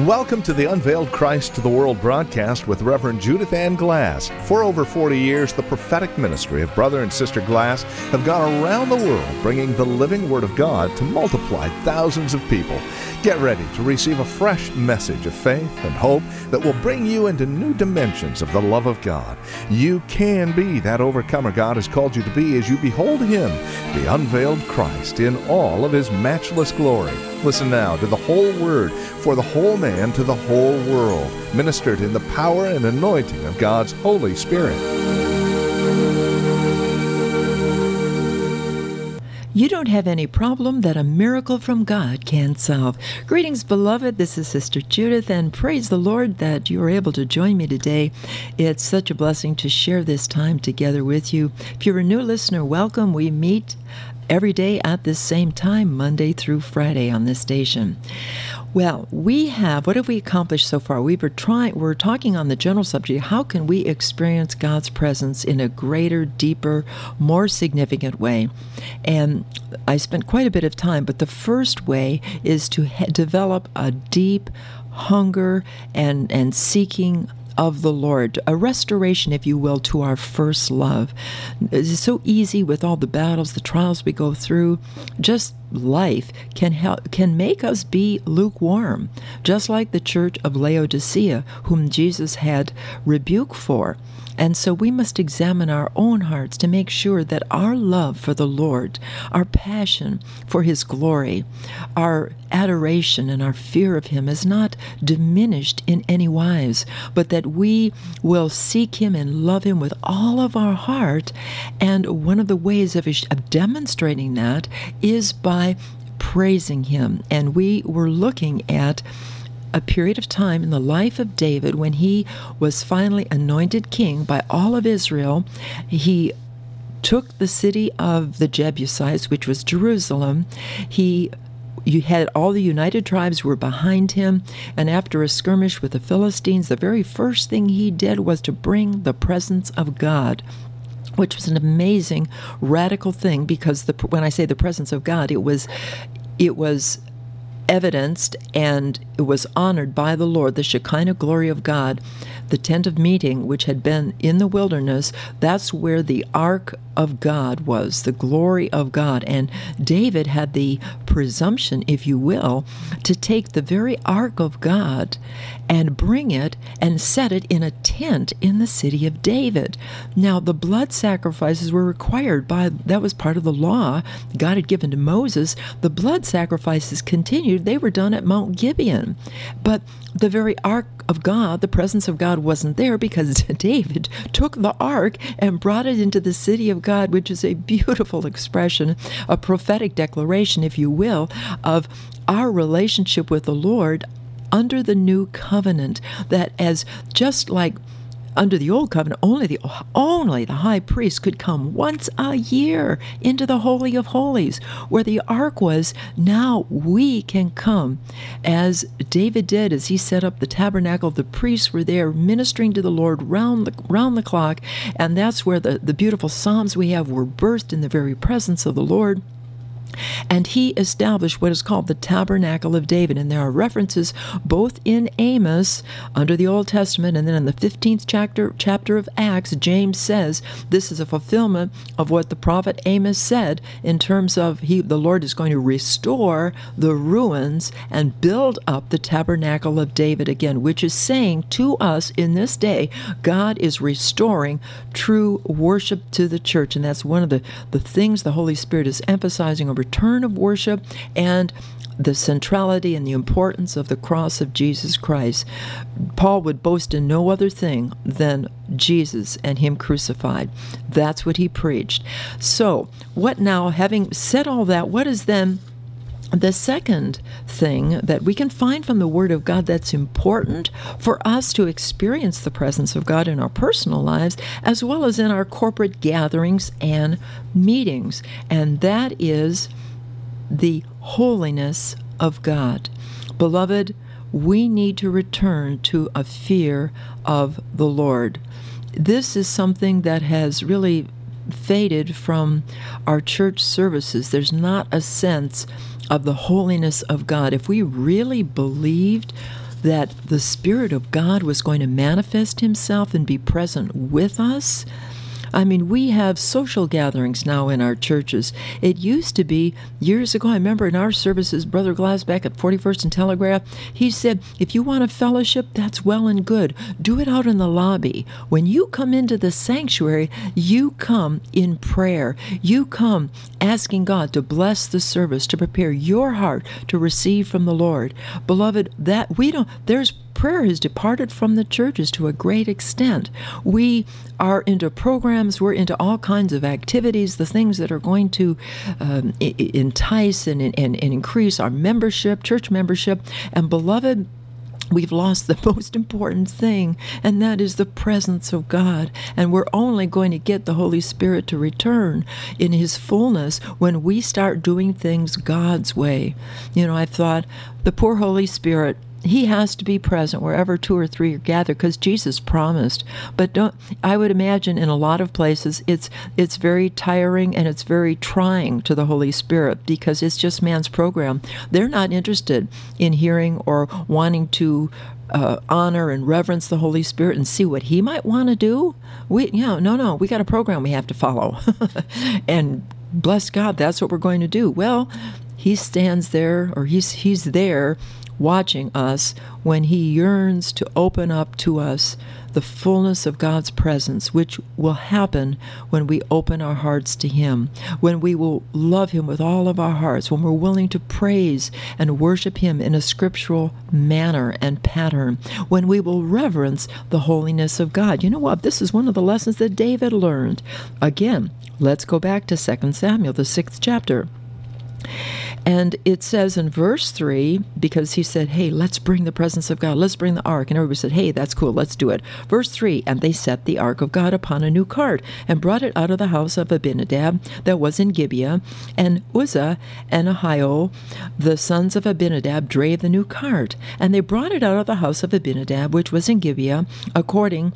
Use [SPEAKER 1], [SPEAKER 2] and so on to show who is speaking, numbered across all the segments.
[SPEAKER 1] Welcome to the Unveiled Christ to the World broadcast with Reverend Judith Ann Glass. For over 40 years, the prophetic ministry of Brother and Sister Glass have gone around the world bringing the living Word of God to multiply thousands of people. Get ready to receive a fresh message of faith and hope that will bring you into new dimensions of the love of God. You can be that overcomer God has called you to be as you behold Him, the unveiled Christ, in all of His matchless glory. Listen now to the whole Word for the whole man to the whole world, ministered in the power and anointing of God's Holy Spirit.
[SPEAKER 2] You don't have any problem that a miracle from God can't solve. Greetings, beloved. This is Sister Judith, and praise the Lord that you are able to join me today. It's such a blessing to share this time together with you. If you're a new listener, welcome. We meet every day at this same time, Monday through Friday on this station. Well, what have we accomplished so far? We're talking on the general subject, how can we experience God's presence in a greater, deeper, more significant way? And I spent quite a bit of time, but the first way is to develop a deep hunger and seeking of the Lord, a restoration, if you will, to our first love. It's so easy with all the battles, the trials we go through. Just life can make us be lukewarm, just like the church of Laodicea, whom Jesus had rebuke for. And so we must examine our own hearts to make sure that our love for the Lord, our passion for His glory, our adoration and our fear of Him is not diminished in any wise, but that we will seek Him and love Him with all of our heart. And one of the ways of demonstrating that is by praising Him. And we were looking at a period of time in the life of David when he was finally anointed king by all of Israel. He took the city of the Jebusites, which was Jerusalem. You had all the united tribes were behind him, and after a skirmish with the Philistines, the very first thing he did was to bring the presence of God, which was an amazing, radical thing, because when I say the presence of God, it was evidenced and it was honored by the Lord, the Shekinah glory of God. The tent of meeting, which had been in the wilderness, that's where the ark of God was, the glory of God. And David had the presumption, if you will, to take the very ark of God and bring it and set it in a tent in the city of David. Now, the blood sacrifices were required that was part of the law God had given to Moses. The blood sacrifices continued. They were done at Mount Gibeon. But the very ark of God, the presence of God, wasn't there because David took the ark and brought it into the city of God, which is a beautiful expression, a prophetic declaration, if you will, of our relationship with the Lord under the new covenant, that as just like under the old covenant, only the high priest could come once a year into the Holy of Holies, where the ark was. Now we can come, as David did, as he set up the tabernacle. The priests were there ministering to the Lord round the clock, and that's where the beautiful psalms we have were birthed in the very presence of the Lord. And he established what is called the Tabernacle of David. And there are references both in Amos under the Old Testament, and then in the 15th chapter of Acts, James says this is a fulfillment of what the prophet Amos said in terms of the Lord is going to restore the ruins and build up the Tabernacle of David again, which is saying to us in this day, God is restoring true worship to the church. And that's one of the things the Holy Spirit is emphasizing, a return of worship and the centrality and the importance of the cross of Jesus Christ. Paul would boast in no other thing than Jesus and Him crucified. That's what he preached. So, what now, having said all that, what is then the second thing that we can find from the Word of God that's important for us to experience the presence of God in our personal lives as well as in our corporate gatherings and meetings? And that is the holiness of God. Beloved, we need to return to a fear of the Lord. This is something that has really faded from our church services. There's not a sense of the holiness of God. If we really believed that the Spirit of God was going to manifest himself and be present with us. I mean, we have social gatherings now in our churches. It used to be, years ago, I remember in our services, Brother Glass back at 41st and Telegraph, he said, if you want a fellowship, that's well and good. Do it out in the lobby. When you come into the sanctuary, you come in prayer. You come asking God to bless the service, to prepare your heart to receive from the Lord. Beloved, prayer has departed from the churches to a great extent. We are into programs, we're into all kinds of activities, the things that are going to entice and increase our membership, church membership. And beloved, we've lost the most important thing, and that is the presence of God. And we're only going to get the Holy Spirit to return in His fullness when we start doing things God's way. You know, I've thought, the poor Holy Spirit, He has to be present wherever 2 or 3 are gathered, because Jesus promised. But I would imagine in a lot of places it's very tiring and it's very trying to the Holy Spirit, because it's just man's program. They're not interested in hearing or wanting to honor and reverence the Holy Spirit and see what He might want to do. We got a program we have to follow. And bless God, that's what we're going to do. Well, He stands there, or he's there watching us when He yearns to open up to us the fullness of God's presence, which will happen when we open our hearts to Him, when we will love Him with all of our hearts, when we're willing to praise and worship Him in a scriptural manner and pattern, when we will reverence the holiness of God. You know what? This is one of the lessons that David learned. Again, let's go back to 2 Samuel, the 6th chapter. And it says in verse 3, because he said, hey, let's bring the presence of God, let's bring the ark. And everybody said, hey, that's cool, let's do it. Verse 3, and they set the ark of God upon a new cart, and brought it out of the house of Abinadab that was in Gibeah. And Uzzah and Ahio, the sons of Abinadab, drave the new cart. And they brought it out of the house of Abinadab, which was in Gibeah, accompanying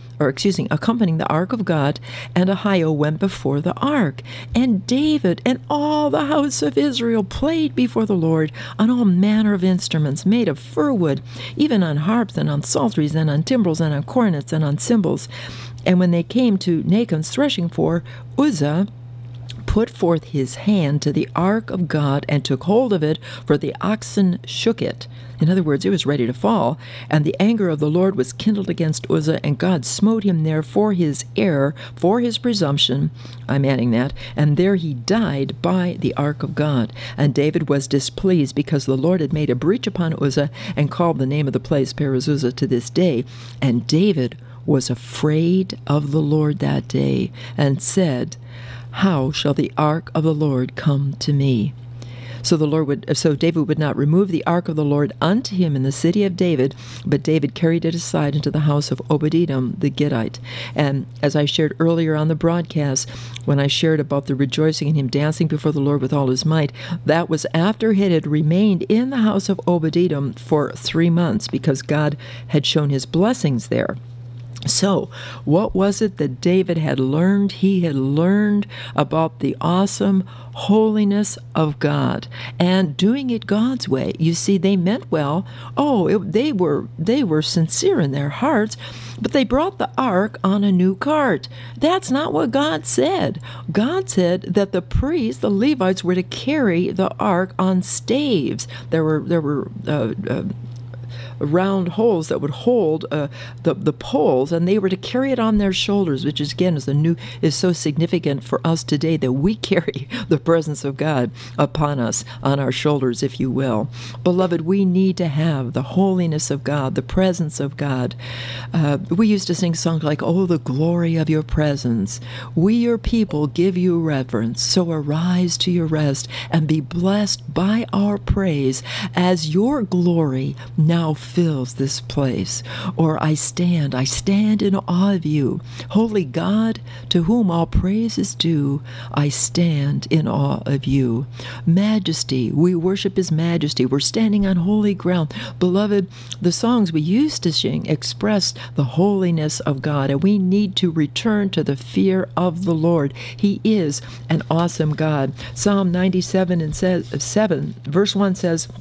[SPEAKER 2] the ark of God. And Ahio went before the ark. And David and all the house of Israel played before the Lord on all manner of instruments made of fir wood, even on harps and on psalteries and on timbrels and on cornets and on cymbals. And when they came to Nachon's threshing floor, Uzzah put forth his hand to the ark of God and took hold of it, for the oxen shook it. In other words, it was ready to fall. And the anger of the Lord was kindled against Uzzah, and God smote him there for his error, for his presumption. I'm adding that. And there he died by the ark of God. And David was displeased, because the Lord had made a breach upon Uzzah, and called the name of the place Perez-Uzzah to this day. And David was afraid of the Lord that day, and said, how shall the ark of the Lord come to me? So David would not remove the ark of the Lord unto him in the city of David, but David carried it aside into the house of Obed-Edom the Gittite. And as I shared earlier on the broadcast, when I shared about the rejoicing in him dancing before the Lord with all his might, that was after it had remained in the house of Obed-Edom for 3 months, because God had shown his blessings there. So, what was it that David had learned? He had learned about the awesome holiness of God and doing it God's way. You see, they meant well. They were sincere in their hearts, but they brought the ark on a new cart. That's not what God said. God said that the priests, the Levites, were to carry the ark on staves. There were round holes that would hold the poles, and they were to carry it on their shoulders, which is so significant for us today, that we carry the presence of God upon us, on our shoulders, if you will. Beloved, we need to have the holiness of God, the presence of God. We used to sing songs like, oh, the glory of your presence. We, your people, give you reverence. So arise to your rest and be blessed by our praise, as your glory now fills this place. Or I stand in awe of you. Holy God, to whom all praise is due, I stand in awe of you. Majesty, we worship His majesty. We're standing on holy ground. Beloved, the songs we used to sing expressed the holiness of God, and we need to return to the fear of the Lord. He is an awesome God. Psalm 97 verse 1 says,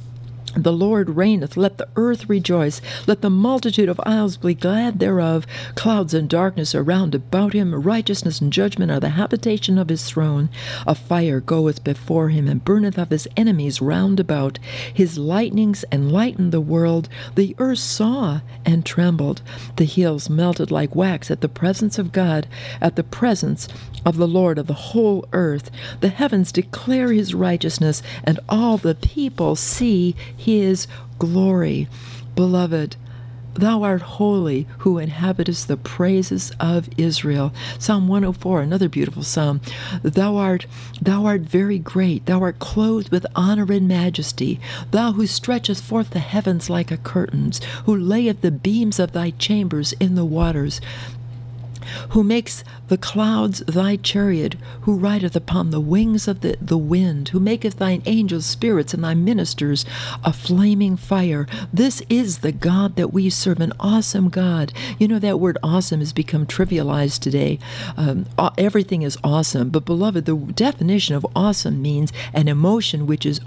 [SPEAKER 2] The Lord reigneth, let the earth rejoice, let the multitude of isles be glad thereof. Clouds and darkness are round about him, righteousness and judgment are the habitation of his throne. A fire goeth before him, and burneth of his enemies round about. His lightnings enlightened the world, the earth saw and trembled. The hills melted like wax at the presence of God, at the presence of the Lord of the whole earth. The heavens declare his righteousness, and all the people see his glory. Beloved, thou art holy, who inhabitest the praises of Israel. Psalm 104, another beautiful psalm. Thou art very great. Thou art clothed with honor and majesty. Thou who stretchest forth the heavens like a curtains, who layeth the beams of thy chambers in the waters, who makes the clouds thy chariot, who rideth upon the wings of the wind, who maketh thine angels spirits and thy ministers a flaming fire. This is the God that we serve, an awesome God. You know, that word awesome has become trivialized today. Everything is awesome. But beloved, the definition of awesome means an emotion which is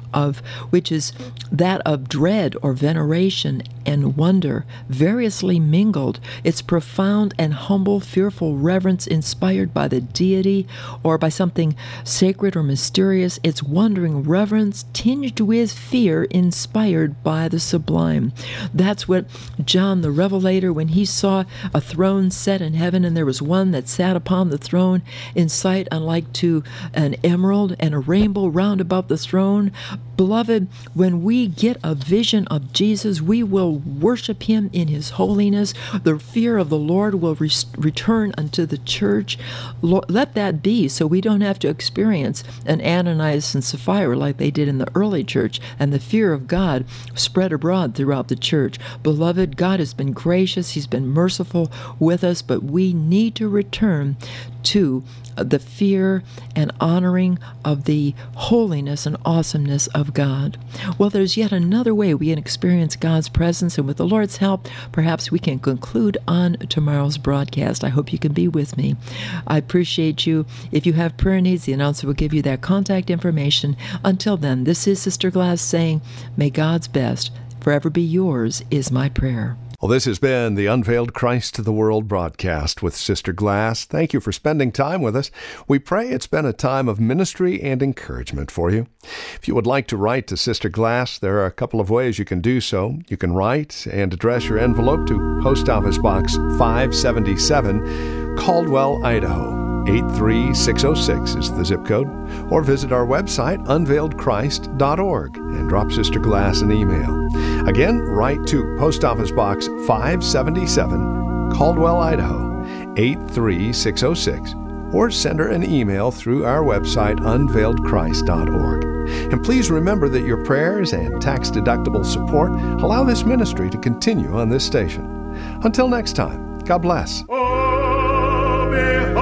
[SPEAKER 2] that of dread or veneration and wonder, variously mingled. It's profound and humble, fearful reverence inspired by the deity or by something sacred or mysterious. It's wondering reverence tinged with fear inspired by the sublime. That's what John the Revelator, when he saw a throne set in heaven, and there was one that sat upon the throne in sight unlike to an emerald, and a rainbow round about the throne. Beloved, when we get a vision of Jesus, we will worship him in his holiness. The fear of the Lord will return unto the church. Lord, let that be, so we don't have to experience an Ananias and Sapphira like they did in the early church, and the fear of God spread abroad throughout the church. Beloved, God has been gracious. He's been merciful with us, but we need to return to the fear and honoring of the holiness and awesomeness of God. Well, there's yet another way we can experience God's presence, and with the Lord's help, perhaps we can conclude on tomorrow's broadcast. I hope you can be with me. I appreciate you. If you have prayer needs, the announcer will give you that contact information. Until then, this is Sister Glass saying, may God's best forever be yours is my prayer.
[SPEAKER 1] Well, this has been the Unveiled Christ to the World broadcast with Sister Glass. Thank you for spending time with us. We pray it's been a time of ministry and encouragement for you. If you would like to write to Sister Glass, there are a couple of ways you can do so. You can write and address your envelope to Post Office Box 577, Caldwell, Idaho. 83606 is the zip code, or visit our website, unveiledchrist.org, and drop Sister Glass an email. Again, write to Post Office Box 577, Caldwell, Idaho, 83606, or send her an email through our website, unveiledchrist.org. And please remember that your prayers and tax-deductible support allow this ministry to continue on this station. Until next time, God bless.